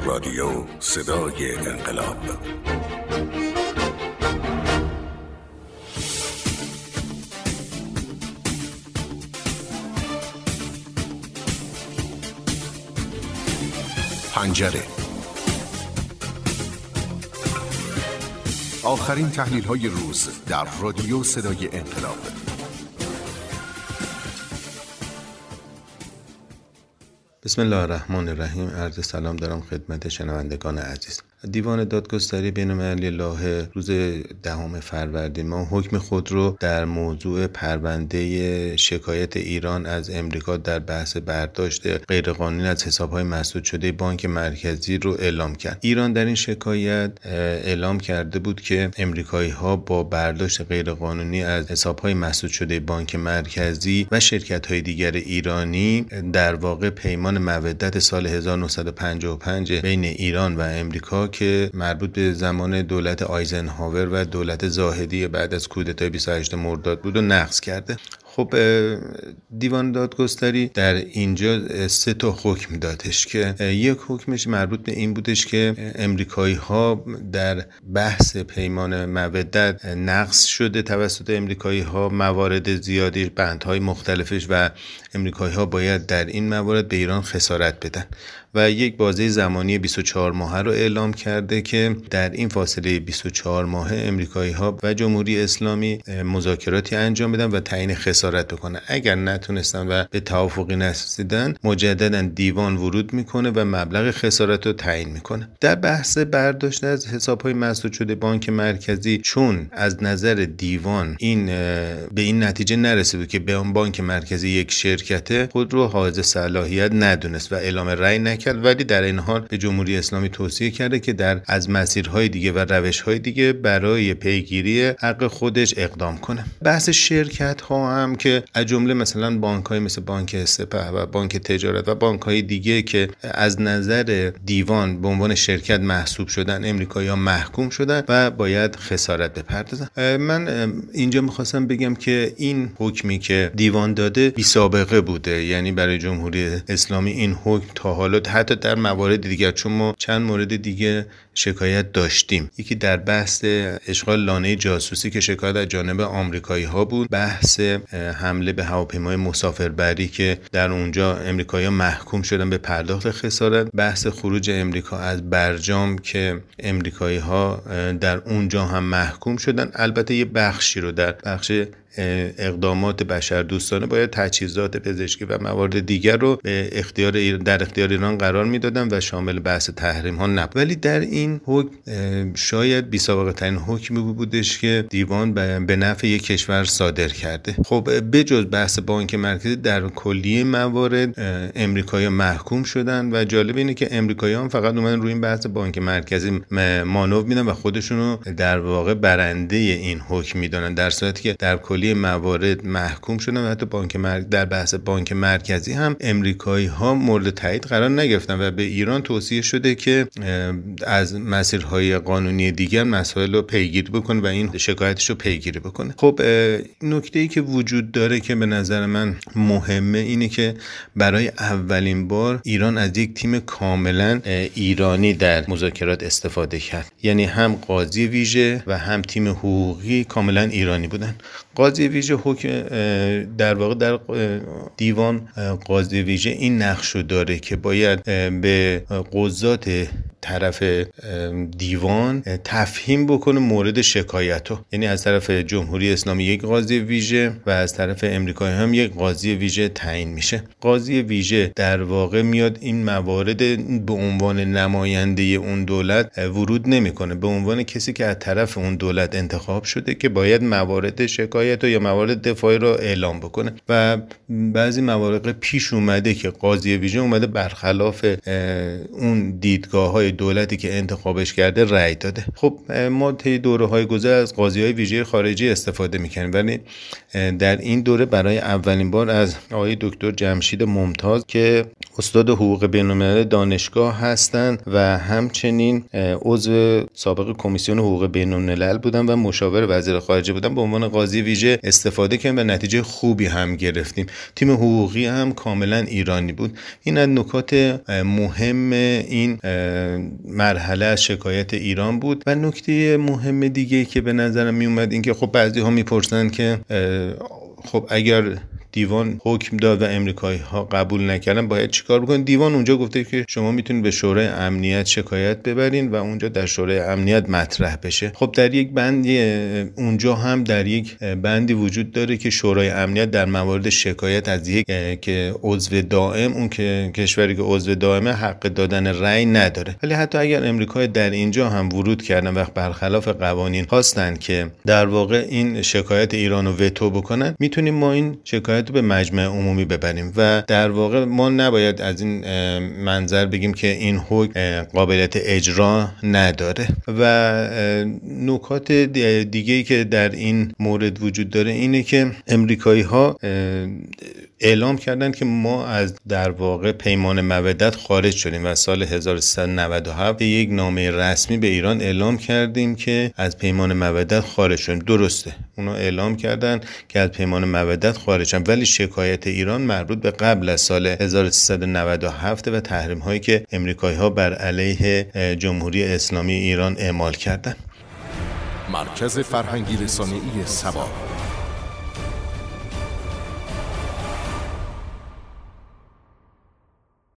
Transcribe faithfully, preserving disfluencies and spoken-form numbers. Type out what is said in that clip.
رادیو صدای انقلاب. پنجره. آخرین تحلیل های روز در رادیو صدای انقلاب. بسم الله الرحمن الرحیم. عرض سلام دارم خدمت شنوندگان عزیز. دیوان دادگستری بین‌المللی لاهه روز دهم فروردین ماه حکم خود رو در موضوع پرونده شکایت ایران از امریکا در بحث برداشت غیرقانونی از حساب‌های مسدود شده بانک مرکزی رو اعلام کرد. ایران در این شکایت اعلام کرده بود که امریکایی‌ها با برداشت غیرقانونی از حساب‌های مسدود شده بانک مرکزی و شرکت‌های دیگر ایرانی در واقع پیمان مودت سال هزار و نهصد و پنجاه و پنج بین ایران و امریکا که مربوط به زمان دولت آیزنهاور و دولت زاهدی بعد از کودتای بیست و هشتم مرداد بود و نقض کرده. خب دیوان دادگستری در اینجا سه تا حکم دادش که یک حکمش مربوط به این بودش که امریکایی ها در بحث پیمان مودت نقض شده توسط امریکایی ها موارد زیادی، بندهای مختلفش، و امریکایی ها باید در این موارد به ایران خسارت بدن و یک بازه زمانی بیست و چهار ماهه رو اعلام کرده که در این فاصله بیست و چهار ماهه امریکایی ها و جمهوری اسلامی مذاکراتی انجام بدن و تعیین خسارت بکنن. اگر نتونستن و به توافقی نرسیدن مجددا دیوان ورود میکنه و مبلغ خسارت رو تعیین میکنه. در بحث برداشت از حساب‌های مسدود شده بانک مرکزی، چون از نظر دیوان این به این نتیجه نرسید که به اون بانک مرکزی یک شرکت خود رو حائز صلاحیت ندونست و اعلام رأی نکرد، ولی در این حال به جمهوری اسلامی توصیه کرده که در از مسیرهای دیگه و روشهای دیگه برای پیگیری حق خودش اقدام کنه. بحث شرکت ها هم که از جمله مثلا بانک های مثل بانک سپه و بانک تجارت و بانک های دیگه که از نظر دیوان به عنوان شرکت محسوب شدن، امریکایی ها محکوم شدن و باید خسارت بپردازن. من اینجا میخواستم بگم که این حکمی که دیوان داده بی سابقه بوده، یعنی برای جمهوری اسلامی این حکم تا حالا حتی در موارد دیگر، چون ما چند مورد دیگه شکایت داشتیم، یکی در بحث اشغال لانه جاسوسی که شکایت از جانب آمریکایی ها بود، بحث حمله به هواپیمای مسافربری که در اونجا امریکایی ها محکوم شدن به پرداخت خسارت، بحث خروج امریکا از برجام که امریکایی ها در اونجا هم محکوم شدن. البته یه بخشی رو در بخش اقدامات بشردوستانه باید تجهیزات پزشکی و موارد دیگر رو به اختیار در اختیار ایران قرار میدادن و شامل بحث تحریم ها نبود. ولی در این حکم شاید بی سابقه ترین حکمی بودش که دیوان به نفع یک کشور صادر کرده. خب بجز بحث بانک مرکزی در کلیه موارد امریکایی محکوم شدن و جالب اینه که امریکایی هم فقط اومدن روی این بحث بانک مرکزی مانور میدن و خودشونو در واقع برنده این حکم میدونن، در صورتی که در کلیه موارد محکوم شدن و حتی بانک مرکزی در بحث بانک مرکزی هم امریکایی ها مورد تایید قرار نگرفتن و به ایران توصیه شده که از مسیرهای قانونی دیگر مسائل رو پیگیری بکنه و این شکایتش رو پیگیری بکنه. خب نکته‌ای که وجود داره که به نظر من مهمه اینه که برای اولین بار ایران از یک تیم کاملا ایرانی در مذاکرات استفاده کرد، یعنی هم قاضی ویژه و هم تیم حقوقی کاملا ایرانی بودن. قاضی ویژه حکم در واقع در دیوان قاضی ویژه این نقشو داره که باید به قضات طرف دیوان تفهیم بکنه مورد شکایتو، یعنی از طرف جمهوری اسلامی یک قاضی ویژه و از طرف امریکایی هم یک قاضی ویژه تعیین میشه. قاضی ویژه در واقع میاد این موارد به عنوان نماینده اون دولت ورود نمیکنه، به عنوان کسی که از طرف اون دولت انتخاب شده که باید موارد شکایت یا موارد دفاعی رو اعلام بکنه و بعضی مواقع پیش اومده که قاضی ویژه اومده برخلاف اون دیدگاه‌های دولتی که انتخابش کرده رأی داده. خب ما طی دوره‌های گذشته از قاضی‌های ویژه خارجی استفاده می‌کنیم، ولی در این دوره برای اولین بار از آقای دکتر جمشید ممتاز که استاد حقوق بین‌الملل دانشگاه هستند و همچنین عضو سابق کمیسیون حقوق بین‌الملل بودن و مشاور وزیر خارجه بودن به عنوان قاضی ویژه استفاده کردیم و نتیجه خوبی هم گرفتیم. تیم حقوقی هم کاملا ایرانی بود. این از نکات مهم این مرحله از شکایت ایران بود. و نکته مهم دیگه که به نظرم می اومد این که خب بعضی ها میپرسن که خب اگر دیوان حکم داد و امریکایی ها قبول نکردن باید چیکار بکنن؟ دیوان اونجا گفته که شما میتونید به شورای امنیت شکایت ببرین و اونجا در شورای امنیت مطرح بشه. خب در یک بندی اونجا هم در یک بندی وجود داره که شورای امنیت در موارد شکایت از یک که عضو دائم، اون که کشوری که عضو دائمه حق دادن رأی نداره. ولی حتی اگر امریکا در اینجا هم ورود کردن و برخلاف قوانین خواستن که در واقع این شکایت ایران رو وتو بکنن، میتونیم ما این شکایت به مجمع عمومی ببریم و در واقع ما نباید از این منظر بگیم که این حکم قابلیت اجرا نداره. و نکات دیگه‌ای که در این مورد وجود داره اینه که امریکایی ها اعلام کردن که ما از در واقع پیمان مودت خارج شدیم و سال هزار و سیصد و نود و هفت یک نامه رسمی به ایران اعلام کردیم که از پیمان مودت خارج شدیم. درسته، اونا اعلام کردن که از پیمان مودت خارج شدن، ولی شکایت ایران مربوط به قبل از سال هزار و سیصد و نود و هفت و تحریم هایی که امریکایی ها بر علیه جمهوری اسلامی ایران اعمال کردن. مرکز فرهنگی رسانه‌ای سبا.